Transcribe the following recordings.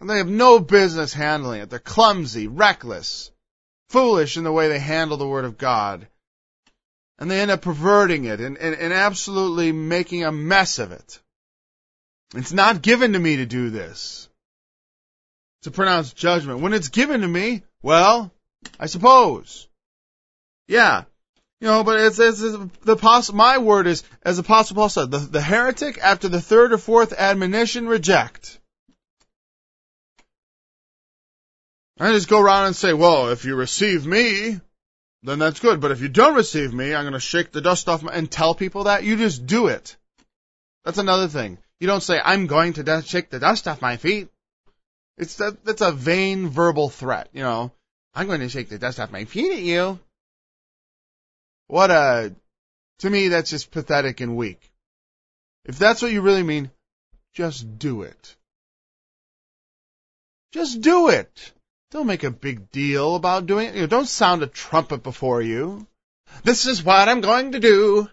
And they have no business handling it. They're clumsy, reckless, foolish in the way they handle the Word of God. And they end up perverting it and absolutely making a mess of it. It's not given to me to do this, to pronounce judgment. When it's given to me, well, I suppose. Yeah. But my word is, as the Apostle Paul said, the heretic after the third or fourth admonition reject. I just go around and say, well, if you receive me, then that's good. But if you don't receive me, I'm going to shake the dust off and tell people that. You just do it. That's another thing. You don't say, I'm going to shake the dust off my feet. That's a vain verbal threat, I'm going to shake the dust off my feet at you. To me, that's just pathetic and weak. If that's what you really mean, just do it. Just do it. Don't make a big deal about doing it. Don't sound a trumpet before you. This is what I'm going to do.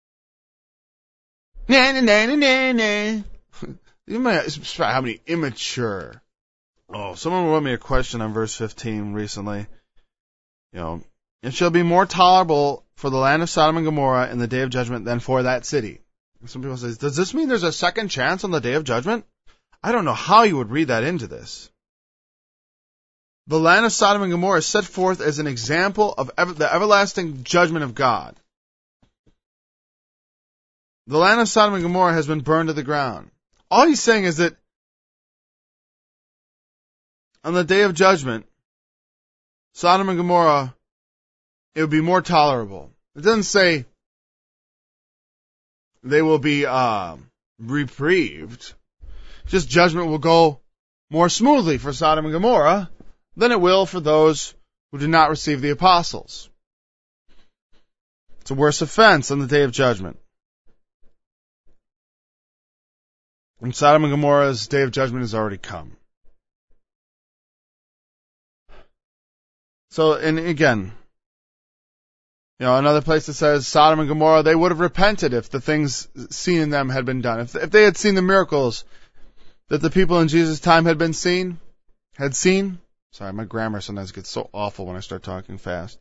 Na na na na na na. You might how many immature. Oh, someone wrote me a question on verse 15 recently. It shall be more tolerable for the land of Sodom and Gomorrah in the day of judgment than for that city. And some people say, does this mean there's a second chance on the day of judgment? I don't know how you would read that into this. The land of Sodom and Gomorrah is set forth as an example of the everlasting judgment of God. The land of Sodom and Gomorrah has been burned to the ground. All he's saying is that on the day of judgment, Sodom and Gomorrah, it would be more tolerable. It doesn't say they will be reprieved. Just judgment will go more smoothly for Sodom and Gomorrah than it will for those who did not receive the apostles. It's a worse offense on the day of judgment. And Sodom and Gomorrah's day of judgment has already come. So, and again, another place that says Sodom and Gomorrah, they would have repented if the things seen in them had been done. If they had seen the miracles that the people in Jesus' time had seen. Sorry, my grammar sometimes gets so awful when I start talking fast.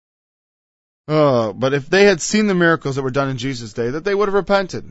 But if they had seen the miracles that were done in Jesus' day, that they would have repented.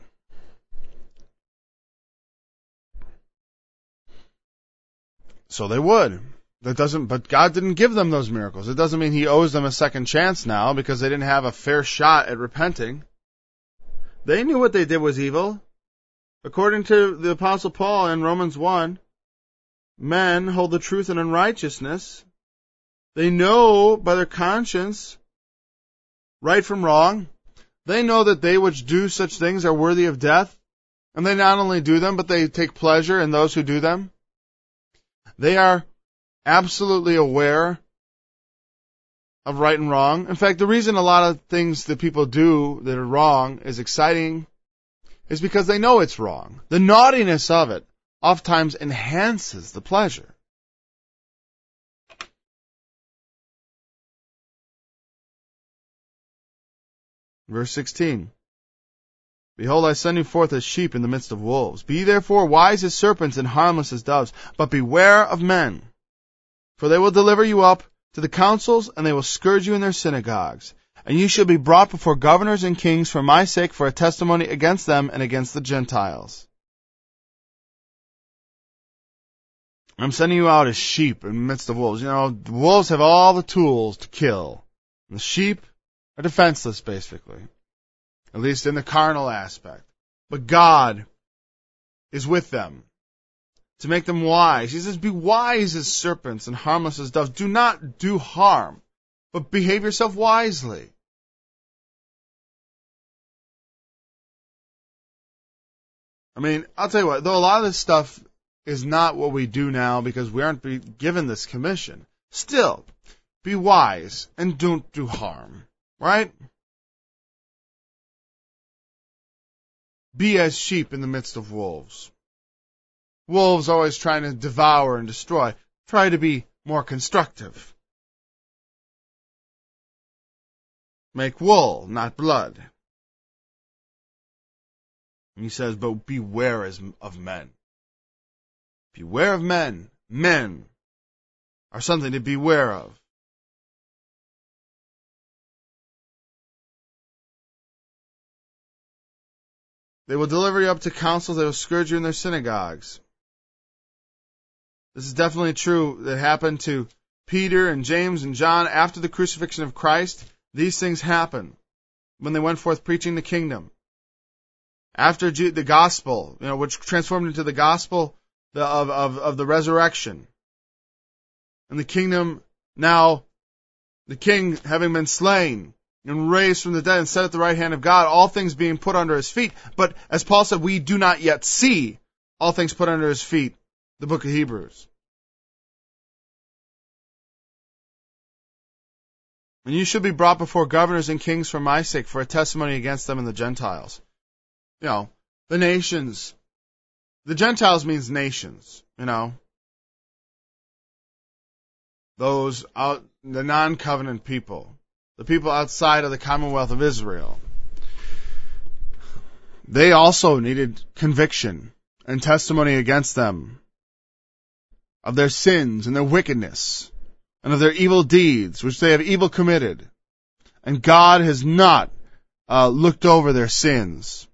So they would. But God didn't give them those miracles. It doesn't mean He owes them a second chance now because they didn't have a fair shot at repenting. They knew what they did was evil. According to the Apostle Paul in Romans 1, men hold the truth in unrighteousness. They know by their conscience right from wrong. They know that they which do such things are worthy of death. And they not only do them, but they take pleasure in those who do them. They are absolutely aware of right and wrong. In fact, the reason a lot of things that people do that are wrong is exciting is because they know it's wrong. The naughtiness of it oftentimes enhances the pleasure. Verse 16. Behold, I send you forth as sheep in the midst of wolves. Be therefore wise as serpents and harmless as doves, but beware of men. For they will deliver you up to the councils, and they will scourge you in their synagogues. And you shall be brought before governors and kings for my sake, for a testimony against them and against the Gentiles. I'm sending you out as sheep in the midst of wolves. The wolves have all the tools to kill. And the sheep are defenseless, basically. At least in the carnal aspect. But God is with them to make them wise. He says, be wise as serpents and harmless as doves. Do not do harm, but behave yourself wisely. I'll tell you what, though a lot of this stuff is not what we do now because we aren't given this commission, still, be wise and don't do harm, right? Be as sheep in the midst of wolves. Wolves always trying to devour and destroy. Try to be more constructive. Make wool, not blood. And he says, but beware of men. Beware of men. men are something to beware of. They will deliver you up to councils. They will scourge you in their synagogues. This is definitely true. That happened to Peter and James and John after the crucifixion of Christ. These things happened when they went forth preaching the kingdom. After the gospel, which transformed into the gospel of the resurrection. And the kingdom now, the king having been slain and raised from the dead and set at the right hand of God, all things being put under his feet. But as Paul said, we do not yet see all things put under his feet. The book of Hebrews. And you should be brought before governors and kings for my sake, for a testimony against them and the Gentiles. The nations. The Gentiles means nations, Those out, the non-covenant people. The people outside of the Commonwealth of Israel. They also needed conviction and testimony against them of their sins and their wickedness and of their evil deeds, which they have evil committed. And God has not looked over their sins.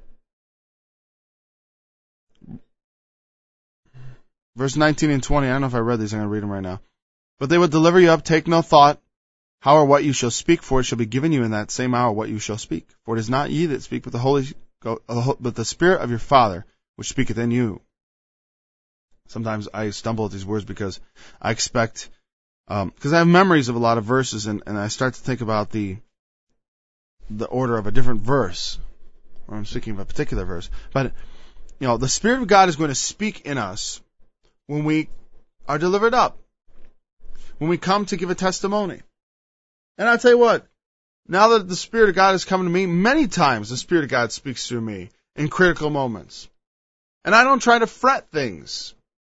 Verse 19 and 20, I don't know if I read these, I'm going to read them right now. But they will deliver you up, take no thought, how or what you shall speak, for it shall be given you in that same hour what you shall speak. For it is not ye that speak, but the Spirit of your Father, which speaketh in you. Sometimes I stumble at these words because I expect, because I have memories of a lot of verses, and I start to think about the order of a different verse, or I'm speaking of a particular verse. But, the Spirit of God is going to speak in us when we are delivered up, when we come to give a testimony. And I'll tell you what, now that the Spirit of God has come to me, many times the Spirit of God speaks through me in critical moments. And I don't try to fret things.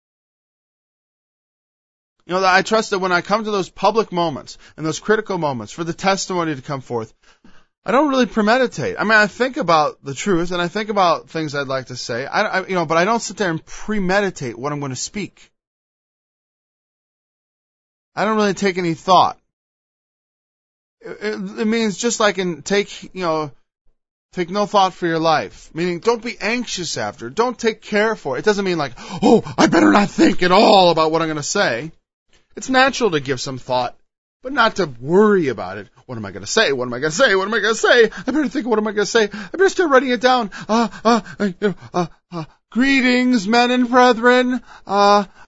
I trust that when I come to those public moments and those critical moments for the testimony to come forth, I don't really premeditate. I think about the truth and I think about things I'd like to say, but I don't sit there and premeditate what I'm going to speak. I don't really take any thought. It means just like in take no thought for your life. Meaning don't be anxious after. Don't take care for it. It doesn't mean like, I better not think at all about what I'm going to say. It's natural to give some thought, but not to worry about it. What am I going to say? What am I going to say? What am I going to say? I better think, what am I going to say? I better start writing it down. Greetings, men and brethren.